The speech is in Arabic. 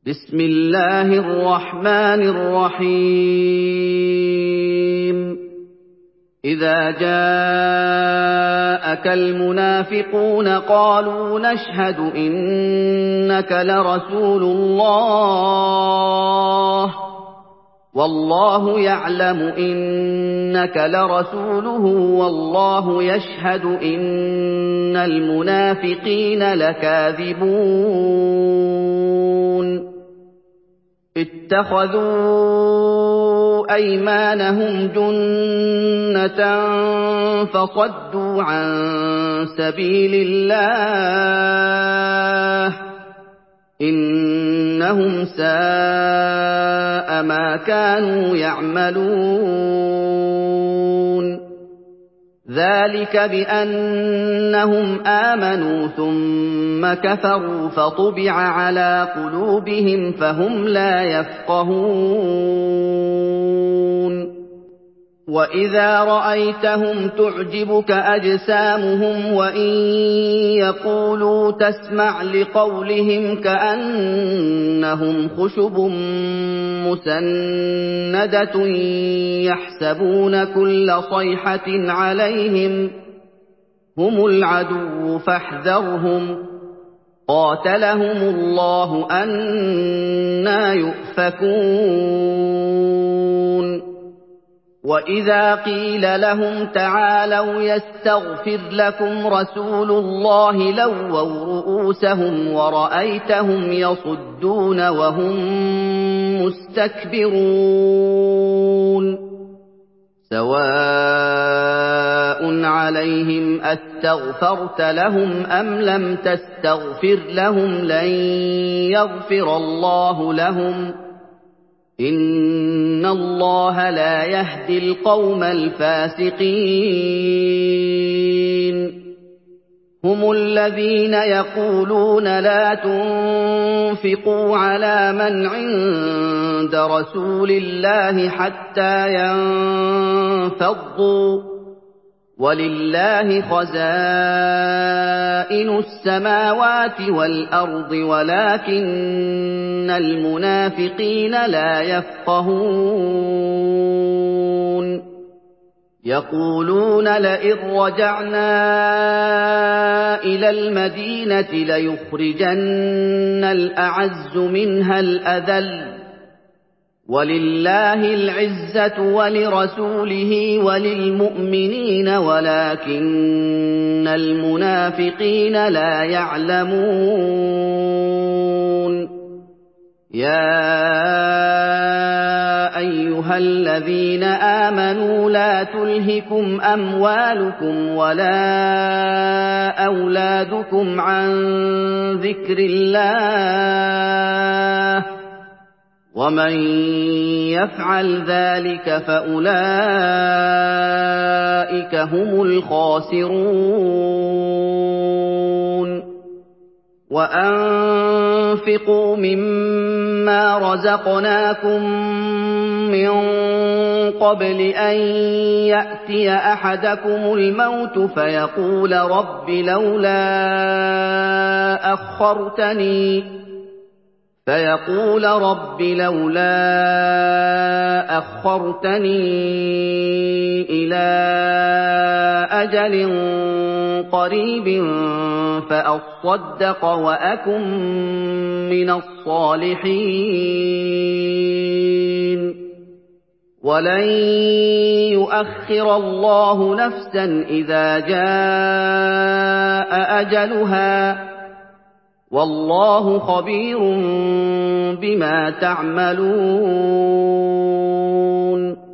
بسم الله الرحمن الرحيم إذا جاءك المنافقون قالوا نشهد إنك لرسول الله والله يعلم إنك لرسوله والله يشهد إن المنافقين لكاذبون اتخذوا أيمانهم جنة فصدوا عن سبيل الله إنهم ساء ما كانوا يعملون ذلك بأنهم آمنوا ثم كفروا فطبع على قلوبهم فهم لا يفقهون وإذا رأيتهم تعجبك أجسامهم وإن يقولوا تسمع لقولهم كأنهم خشب مسندة يحسبون كل صيحة عليهم هم العدو فاحذرهم قاتلهم الله أنى يؤفكون وإذا قيل لهم تعالوا يستغفر لكم رسول الله لووا رؤوسهم ورأيتهم يصدون وهم مستكبرون سواء عليهم أستغفرت لهم أم لم تستغفر لهم لن يغفر الله لهم إن الله لا يهدي القوم الفاسقين هم الذين يقولون لا تنفقوا على من عند رسول الله حتى ينفضوا ولله خزائن السماوات والأرض ولكن المنافقين لا يفقهون يقولون لئن رجعنا إلى المدينة ليخرجن الأعز منها الأذل ولله العزة ولرسوله وللمؤمنين ولكن المنافقين لا يعلمون يا أيها الذين آمنوا لا تلهكم أموالكم ولا أولادكم عن ذكر الله ومن يفعل ذلك فأولئك هم الخاسرون وأنفقوا مما رزقناكم من قبل أن يأتي أحدكم الموت فيقول رب لولا أخرتني إلى أجل قريب فأصدق وأكن من الصالحين ولن يؤخر الله نفسا إذا جاء أجلها والله خبير بما تعملون